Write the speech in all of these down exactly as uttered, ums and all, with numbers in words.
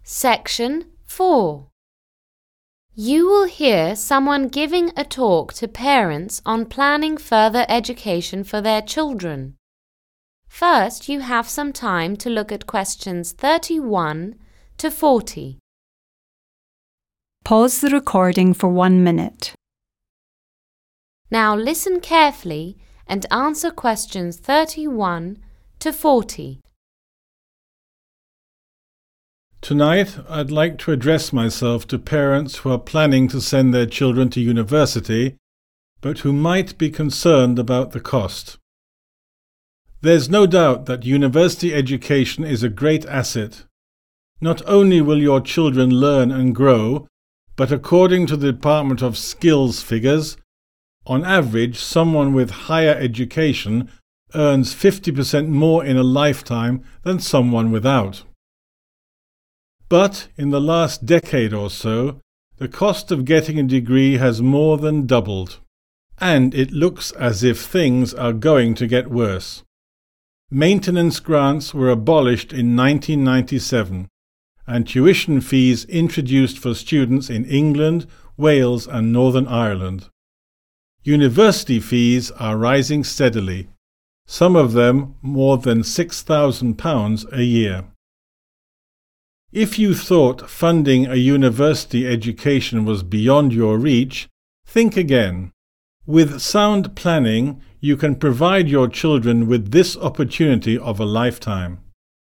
Section four. You will hear someone giving a talk to parents on planning further education for their children. First, you have some time to look at questions thirty-one to forty. Pause the recording for one minute. Now listen carefully and answer questions thirty-one to forty. Tonight, I'd like to address myself to parents who are planning to send their children to university, but who might be concerned about the cost. There's no doubt that university education is a great asset. Not only will your children learn and grow, but according to the Department of Skills figures, on average, someone with higher education earns fifty percent more in a lifetime than someone without. But in the last decade or so, the cost of getting a degree has more than doubled, and it looks as if things are going to get worse. Maintenance grants were abolished in nineteen ninety-seven, and tuition fees introduced for students in England, Wales and Northern Ireland. University fees are rising steadily, some of them more than six thousand pounds a year. If you thought funding a university education was beyond your reach, think again. With sound planning, you can provide your children with this opportunity of a lifetime.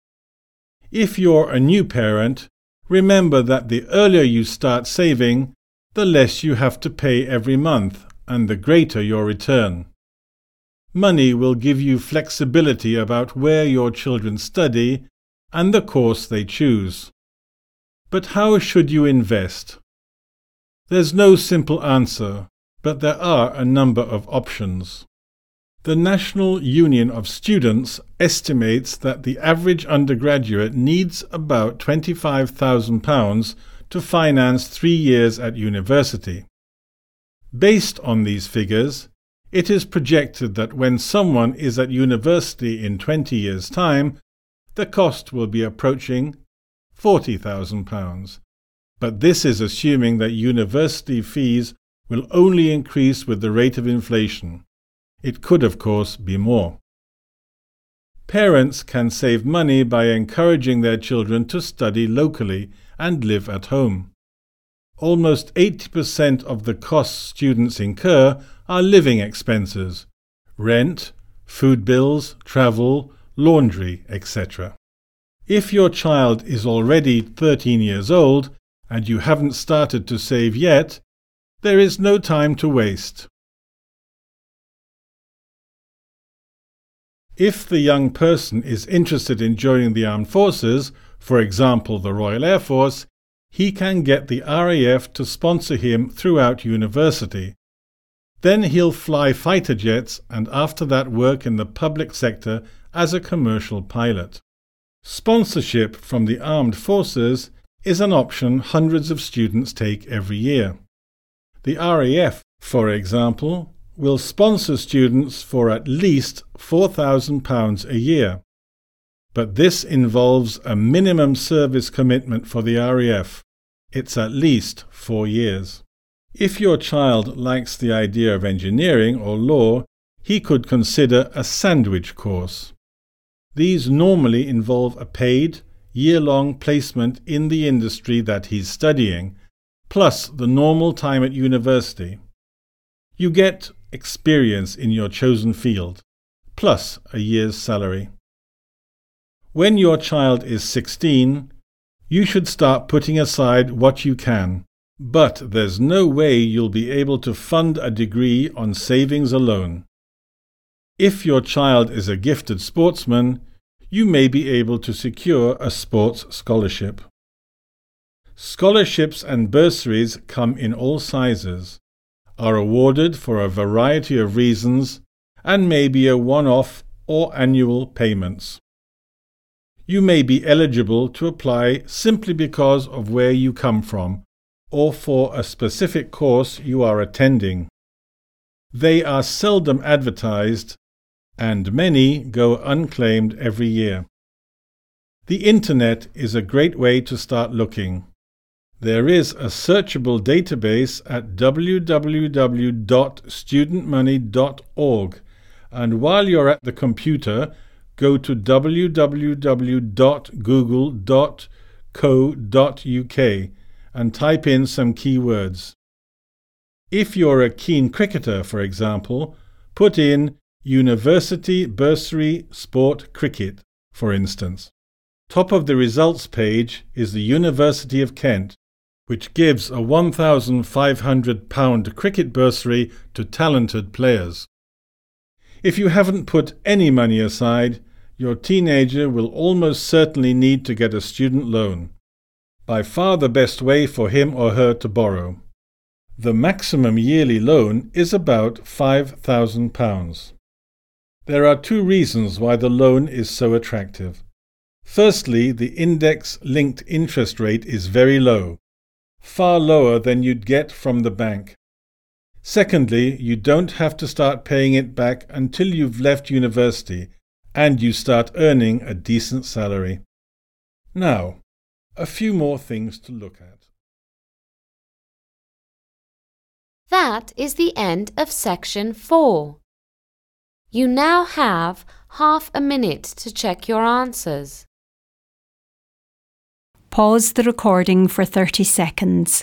If you're a new parent, remember that the earlier you start saving, the less you have to pay every month, and the greater your return. Money will give you flexibility about where your children study and the course they choose. But how should you invest? There's no simple answer, but there are a number of options. The National Union of Students estimates that the average undergraduate needs about twenty-five thousand pounds to finance three years at university. Based on these figures, it is projected that when someone is at university in twenty years' time, the cost will be approaching forty thousand pounds. But this is assuming that university fees will only increase with the rate of inflation. It could, of course, be more. Parents can save money by encouraging their children to study locally and live at home. Almost eighty percent of the costs students incur are living expenses: rent, food bills, travel, laundry, et cetera. If your child is already thirteen years old and you haven't started to save yet, there is no time to waste. If the young person is interested in joining the armed forces, for example the Royal Air Force, he can get the R A F to sponsor him throughout university. Then he'll fly fighter jets and after that work in the public sector as a commercial pilot. Sponsorship from the armed forces is an option hundreds of students take every year. The R A F, for example, will sponsor students for at least four thousand pounds a year. But this involves a minimum service commitment for the R A F. It's at least four years. If your child likes the idea of engineering or law, he could consider a sandwich course. These normally involve a paid, year-long placement in the industry that he's studying, plus the normal time at university. You get experience in your chosen field, plus a year's salary. When your child is sixteen, you should start putting aside what you can, but there's no way you'll be able to fund a degree on savings alone. If your child is a gifted sportsman, you may be able to secure a sports scholarship. Scholarships and bursaries come in all sizes, are awarded for a variety of reasons, and may be a one-off or annual payments. You may be eligible to apply simply because of where you come from, or for a specific course you are attending. They are seldom advertised, and many go unclaimed every year. The Internet is a great way to start looking. There is a searchable database at w w w dot student money dot org, and while you're at the computer, go to w w w dot google dot co dot u k and type in some keywords. If you're a keen cricketer, for example, put in University Bursary Sport Cricket, for instance. Top of the results page is the University of Kent, which gives a one thousand five hundred pounds cricket bursary to talented players. If you haven't put any money aside, your teenager will almost certainly need to get a student loan. By far the best way for him or her to borrow. The maximum yearly loan is about five thousand pounds. There are two reasons why the loan is so attractive. Firstly, the index-linked interest rate is very low, far lower than you'd get from the bank. Secondly, you don't have to start paying it back until you've left university and you start earning a decent salary. Now, a few more things to look at. That is the end of section four. You now have half a minute to check your answers. Pause the recording for thirty seconds.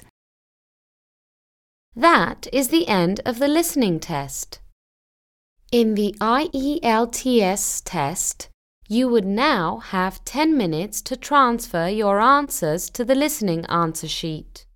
That is the end of the listening test. In the I E L T S test, you would now have ten minutes to transfer your answers to the listening answer sheet.